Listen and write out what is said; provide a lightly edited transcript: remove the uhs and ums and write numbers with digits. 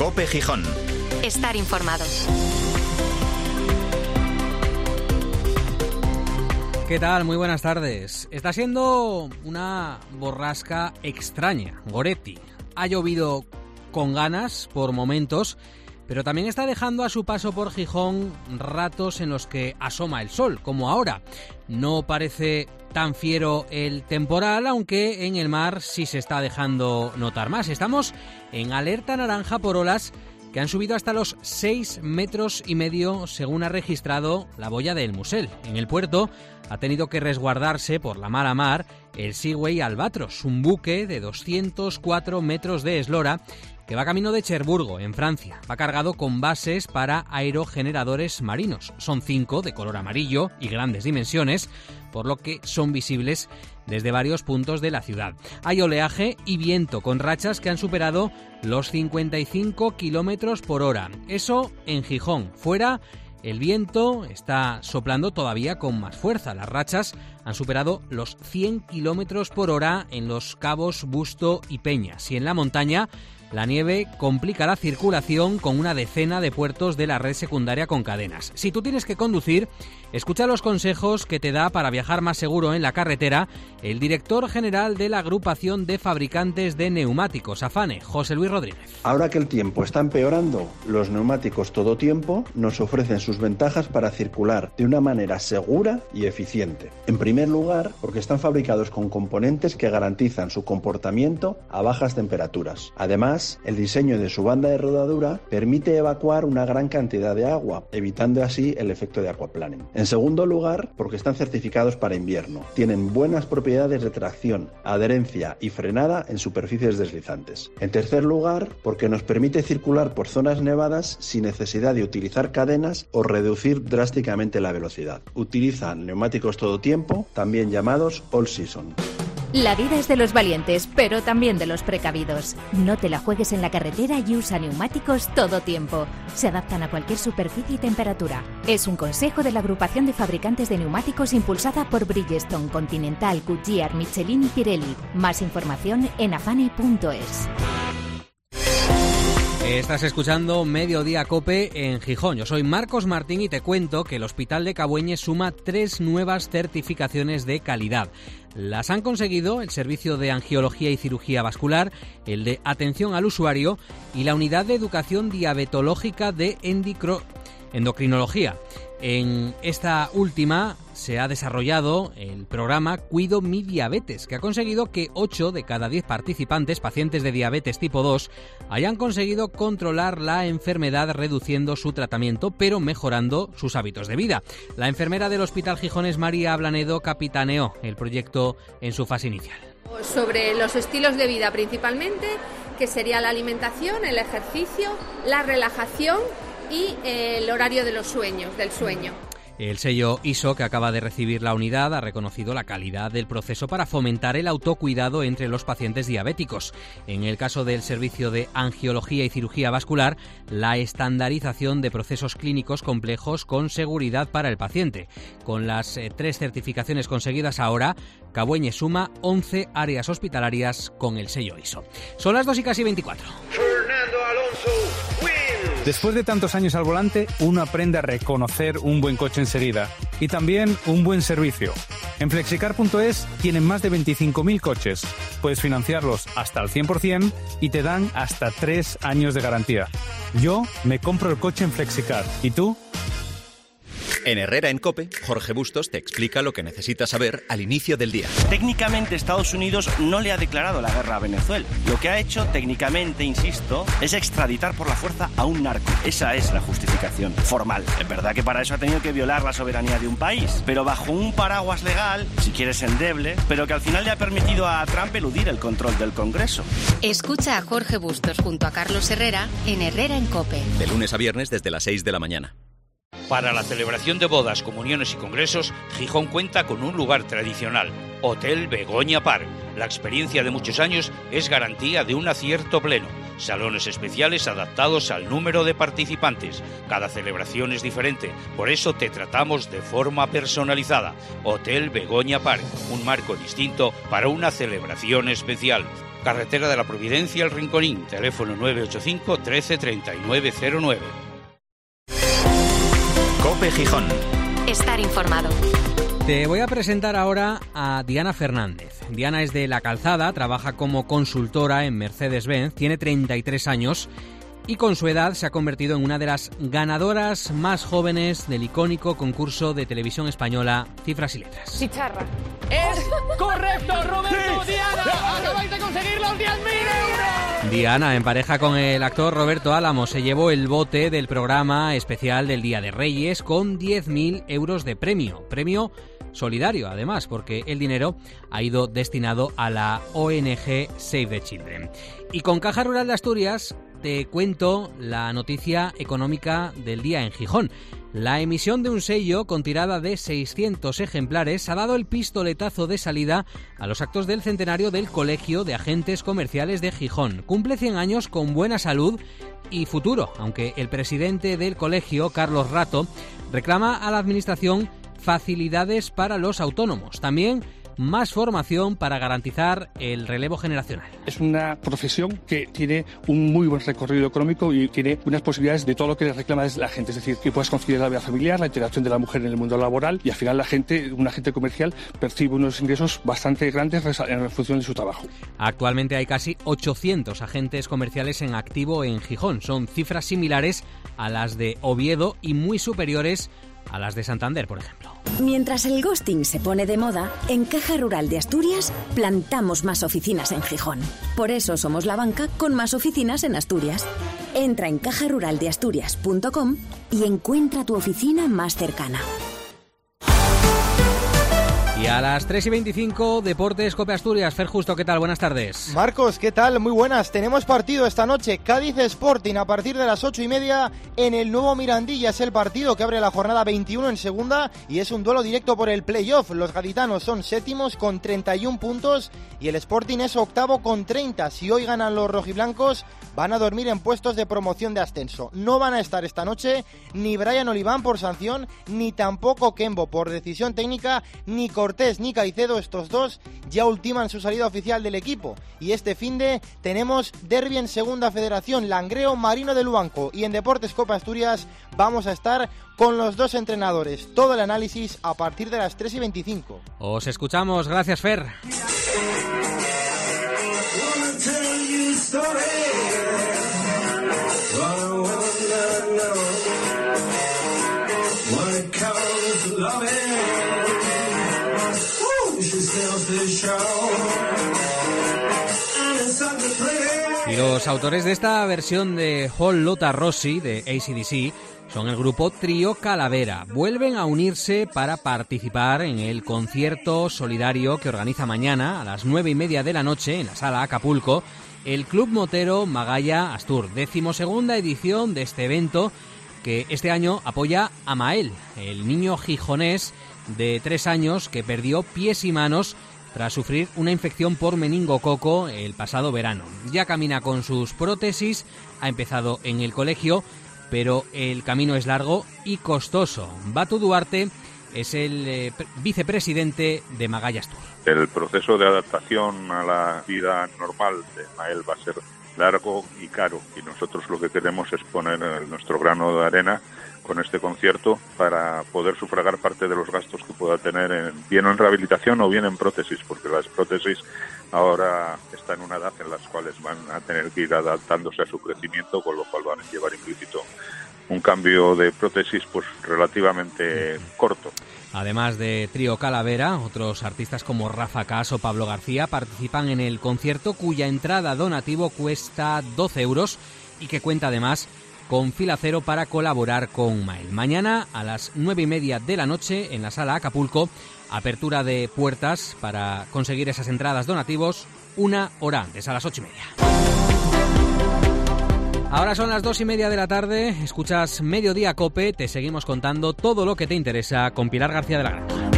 COPE Gijón. Estar informados. ¿Qué tal? Muy buenas tardes. Está siendo una borrasca extraña, Goretti. Ha llovido con ganas por momentos, pero también está dejando a su paso por Gijón ratos en los que asoma el sol, como ahora. No parece tan fiero el temporal, aunque en el mar sí se está dejando notar más. Estamos en alerta naranja por olas que han subido hasta los 6,5 metros, según ha registrado la boya de El Musel. En el puerto ha tenido que resguardarse por la mala mar el Seaway Albatros, un buque de 204 metros de eslora que va camino de Cherburgo, en Francia. Va cargado con bases para aerogeneradores marinos. Son 5 de color amarillo y grandes dimensiones, por lo que son visibles desde varios puntos de la ciudad. Hay oleaje y viento con rachas que han superado los 55 kilómetros por hora. Eso en Gijón. Fuera, el viento está soplando todavía con más fuerza. Las rachas han superado los 100 kilómetros por hora en los cabos Busto y Peñas. Y en la montaña, la nieve complica la circulación con una decena de puertos de la red secundaria con cadenas. Si tú tienes que conducir, escucha los consejos que te da para viajar más seguro en la carretera el director general de la Agrupación de Fabricantes de Neumáticos, AFANE, José Luis Rodríguez. Ahora que el tiempo está empeorando, los neumáticos todo tiempo nos ofrecen sus ventajas para circular de una manera segura y eficiente. En primer lugar, porque están fabricados con componentes que garantizan su comportamiento a bajas temperaturas. Además, el diseño de su banda de rodadura permite evacuar una gran cantidad de agua, evitando así el efecto de aquaplaning. En segundo lugar, porque están certificados para invierno. Tienen buenas propiedades de tracción, adherencia y frenada en superficies deslizantes. En tercer lugar, porque nos permite circular por zonas nevadas sin necesidad de utilizar cadenas o reducir drásticamente la velocidad. Utilizan neumáticos todo tiempo, también llamados all season. La vida es de los valientes, pero también de los precavidos. No te la juegues en la carretera y usa neumáticos todo tiempo. Se adaptan a cualquier superficie y temperatura. Es un consejo de la Agrupación de Fabricantes de Neumáticos impulsada por Bridgestone, Continental, Goodyear, Michelin y Pirelli. Más información en afane.es. Estás escuchando Mediodía COPE en Gijón. Yo soy Marcos Martín y te cuento que el Hospital de Cabueñes suma 3 nuevas certificaciones de calidad. Las han conseguido el Servicio de Angiología y Cirugía Vascular, el de Atención al Usuario y la Unidad de Educación Diabetológica de Endocrinología. En esta última se ha desarrollado el programa Cuido mi Diabetes, que ha conseguido que 8 de cada 10 participantes, pacientes de diabetes tipo 2, hayan conseguido controlar la enfermedad reduciendo su tratamiento, pero mejorando sus hábitos de vida. La enfermera del Hospital Gijones, María Ablanedo, capitaneó el proyecto en su fase inicial. Sobre los estilos de vida principalmente, que sería la alimentación, el ejercicio, la relajación y el horario del sueño. El sello ISO que acaba de recibir la unidad ha reconocido la calidad del proceso para fomentar el autocuidado entre los pacientes diabéticos. En el caso del Servicio de Angiología y Cirugía Vascular, la estandarización de procesos clínicos complejos con seguridad para el paciente. Con las 3 certificaciones conseguidas ahora, Cabueñes suma 11 áreas hospitalarias con el sello ISO. Son las 2:24. Fernando Alonso. Después de tantos años al volante, uno aprende a reconocer un buen coche enseguida y también un buen servicio. En Flexicar.es tienen más de 25.000 coches. Puedes financiarlos hasta el 100% y te dan hasta 3 años de garantía. Yo me compro el coche en Flexicar. ¿Y tú? En Herrera en COPE, Jorge Bustos te explica lo que necesitas saber al inicio del día. Técnicamente Estados Unidos no le ha declarado la guerra a Venezuela. Lo que ha hecho técnicamente, insisto, es extraditar por la fuerza a un narco. Esa es la justificación formal. Es verdad que para eso ha tenido que violar la soberanía de un país, pero bajo un paraguas legal, si quieres endeble, pero que al final le ha permitido a Trump eludir el control del Congreso. Escucha a Jorge Bustos junto a Carlos Herrera en Herrera en COPE. De lunes a viernes desde las 6 de la mañana. Para la celebración de bodas, comuniones y congresos, Gijón cuenta con un lugar tradicional, Hotel Begoña Park. La experiencia de muchos años es garantía de un acierto pleno. Salones especiales adaptados al número de participantes. Cada celebración es diferente, por eso te tratamos de forma personalizada. Hotel Begoña Park, un marco distinto para una celebración especial. carretera de la Providencia El Rinconín, teléfono 985 13 39 09. COPE Gijón. Estar informado. Te voy a presentar ahora a Diana Fernández. Diana es de La Calzada, trabaja como consultora en Mercedes-Benz, tiene 33 años y con su edad se ha convertido en una de las ganadoras más jóvenes del icónico concurso de televisión española Cifras y Letras. Chicharra. ¡Es correcto, Roberto! Sí. ¡Diana! ¡Acabáis de conseguir los 10.000 euros! Diana, en pareja con el actor Roberto Álamo, se llevó el bote del programa especial del Día de Reyes con 10.000 euros de premio. Premio solidario, además, porque el dinero ha ido destinado a la ONG Save the Children. Y con Caja Rural de Asturias te cuento la noticia económica del día en Gijón. La emisión de un sello con tirada de 600 ejemplares ha dado el pistoletazo de salida a los actos del centenario del Colegio de Agentes Comerciales de Gijón. Cumple 100 años con buena salud y futuro, aunque el presidente del colegio, Carlos Rato, reclama a la administración facilidades para los autónomos. También más formación para garantizar el relevo generacional. Es una profesión que tiene un muy buen recorrido económico y tiene unas posibilidades de todo lo que le reclama es la gente, es decir, que puedas conciliar la vida familiar, la interacción de la mujer en el mundo laboral y al final un agente comercial percibe unos ingresos bastante grandes en función de su trabajo. Actualmente hay casi 800 agentes comerciales en activo en Gijón. Son cifras similares a las de Oviedo y muy superiores a las de Santander, por ejemplo. Mientras el ghosting se pone de moda, en Caja Rural de Asturias plantamos más oficinas en Gijón. Por eso somos la banca con más oficinas en Asturias. Entra en cajaruraldeasturias.com y encuentra tu oficina más cercana. Y a las 3:25, Deportes COPE Asturias. Fer Justo, ¿qué tal? Buenas tardes. Marcos, ¿qué tal? Muy buenas. Tenemos partido esta noche. Cádiz Sporting a partir de las 8:30 en el nuevo Mirandilla. Es el partido que abre la jornada 21 en segunda y es un duelo directo por el playoff. Los gaditanos son séptimos con 31 puntos y el Sporting es octavo con 30. Si hoy ganan los rojiblancos, van a dormir en puestos de promoción de ascenso. No van a estar esta noche ni Brian Oliván por sanción, ni tampoco Kembo por decisión técnica, ni Cortés ni Caicedo. Estos dos ya ultiman su salida oficial del equipo. Y este finde tenemos derbi en segunda federación, Langreo Marino de Luanco. Y en Deportes COPE Asturias vamos a estar con los dos entrenadores. Todo el análisis a partir de las 3:25. Os escuchamos, gracias Fer. Y los autores de esta versión de Whole Lotta Rossi de AC/DC son el grupo Trío Calavera. Vuelven a unirse para participar en el concierto solidario que organiza mañana a las 9:30 de la noche en la Sala Acapulco el Club Motero Magalla Astur. 12ª edición de este evento que este año apoya a Mael, el niño gijonés de 3 años que perdió pies y manos tras sufrir una infección por meningococo el pasado verano. Ya camina con sus prótesis, ha empezado en el colegio, pero el camino es largo y costoso. Batu Duarte es el vicepresidente de Magalla Astur. El proceso de adaptación a la vida normal de Mael va a ser largo y caro, y nosotros lo que queremos es poner nuestro grano de arena con este concierto para poder sufragar parte de los gastos que pueda tener bien en rehabilitación o bien en prótesis, porque las prótesis ahora están en una edad en las cuales van a tener que ir adaptándose a su crecimiento, con lo cual van a llevar implícito un cambio de prótesis pues relativamente corto. Además de Trío Calavera, otros artistas como Rafa Cas o Pablo García participan en el concierto, cuya entrada donativo cuesta 12 euros y que cuenta además con fila cero para colaborar con Mael. Mañana a las 9:30 de la noche en la Sala Acapulco, apertura de puertas para conseguir esas entradas donativos 1 hora antes, a las 8:30. Ahora son las 2:30 de la tarde, escuchas Mediodía COPE, te seguimos contando todo lo que te interesa con Pilar García de la Granja.